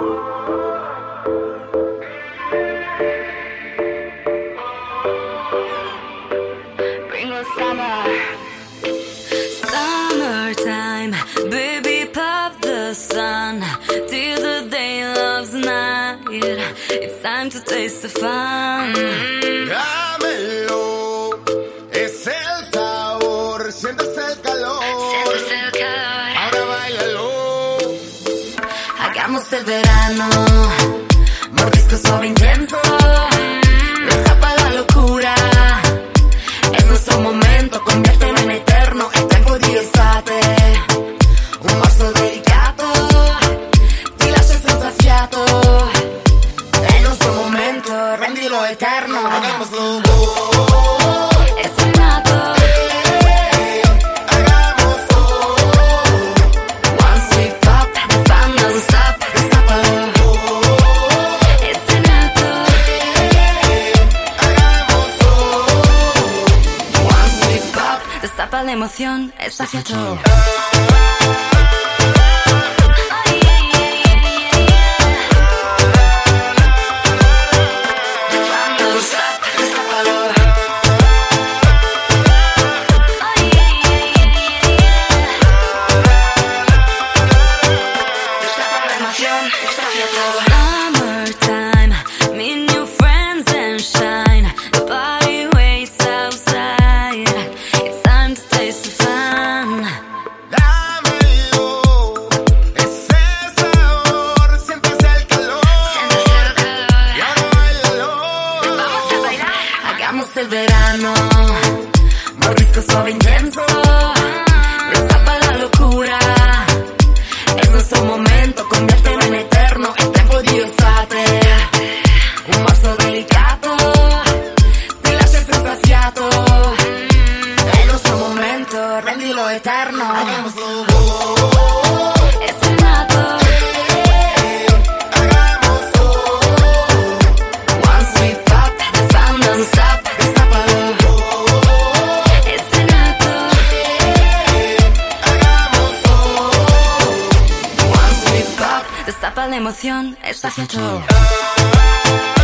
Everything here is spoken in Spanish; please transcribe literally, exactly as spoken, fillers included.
Summertime, baby, pop the sun till the day loves night. It's time to taste the fun. Dámelo, es el sabor, sientes el calor. Sientes el calor. Ahora báilalo. Hagamos el verano, mordisco suave intenso. Destapa la locura, es nuestro momento, conviértelo en eterno. Il tempo di estate, un morso delicato, ti lascia senza fiato. È il nostro momento, rendilo eterno. Hagámoslo. Es el nato. Hagámoslo. One sweet pop, the fun doesn't stop. Destápalo. Es el nato. Hagámoslo. One sweet pop, destapa la emoción, está fiato. Summertime, meet new friends and shine. The party waits outside. It's time to taste the fun. Dámelo, es el sabor, sientes el calor. Y ahora báilalo. Vamos a bailar. Hagamos el verano, mordisco suave intenso. Destapa la locura, es nuestro momento, conviértelo en eterno. Il tempo di estate, un morso delicato, ti lascia senza fiato. È il nostro momento, rendilo eterno. Hagámoslo. Es el nato. Hagámoslo. One sweet pop, the fun doesn't stop. Destápalo. Es el nato. Hagámoslo. One sweet pop, destapa la emoción, está fiato.